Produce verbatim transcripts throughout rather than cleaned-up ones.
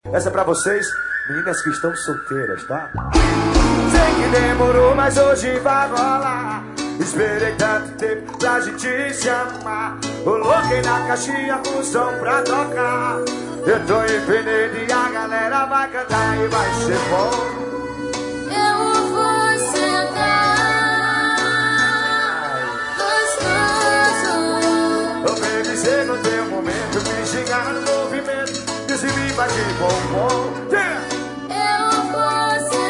Essa é pra vocês, meninas que estão solteiras, tá? Sei que demorou, mas hoje vai rolar. Esperei tanto tempo pra gente se amar. Coloquei na caixinha com som pra tocar. Eu tô empenhado e a galera vai cantar e vai ser bom. Eu vou sentar gostoso. Ô baby, chega o teu momento, me xingar no movimento. E se me bate bombom, yeah. Eu vou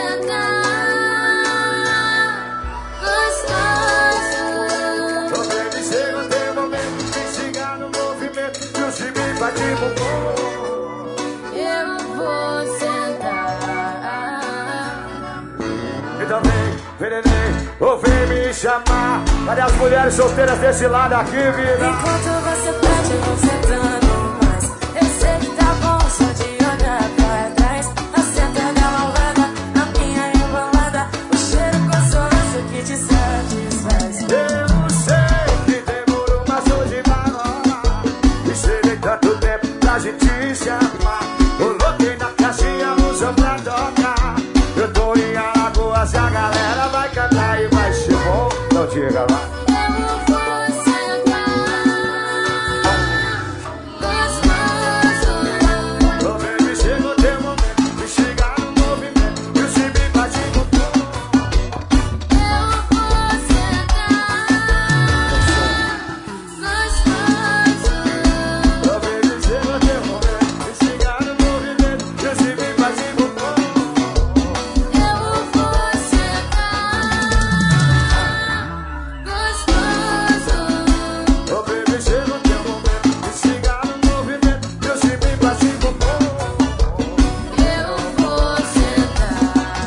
sentar gostoso. Ô baby, chega o teu momento, me xingar no movimento. E se me bate bombom. Eu vou sentar. Então vem, vem neném, ou vem me chamar. Cadê as mulheres solteiras desse lado aqui, vida? Enquanto você pede, eu vou sentando mais. Eu sei que tá bom só de olhar pra trás. A senta da malvada, a minha embalada. O cheiro gostoso que te satisfaz. Eu sei que demorou, mas hoje vai rolar. Esperei tanto tempo pra gente se amar. Coloquei na caixinha o som pra tocar. Eu tô em Alagoas e a galera vai cantar e vai ser bom. Não diga lá. Eu vou sentar gostoso. Ô baby, chegou teu momento, me chegar no movimento. E o time bate no tom. Eu vou sentar gostoso. Ô baby, chegou teu momento, me chegar no movimento. E o time bate no tom. Eu vou sentar gostoso. Ô baby, chegou teu momento, me chegar no movimento. E o time bate no tom. Eu vou sentar.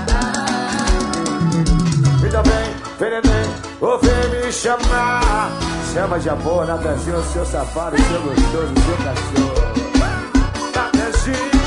Então vem, vem neném, ou vem me chamar. Chama de amor, Natanzinho, seu safado, seu gostoso, seu cachorro. Natanzinho.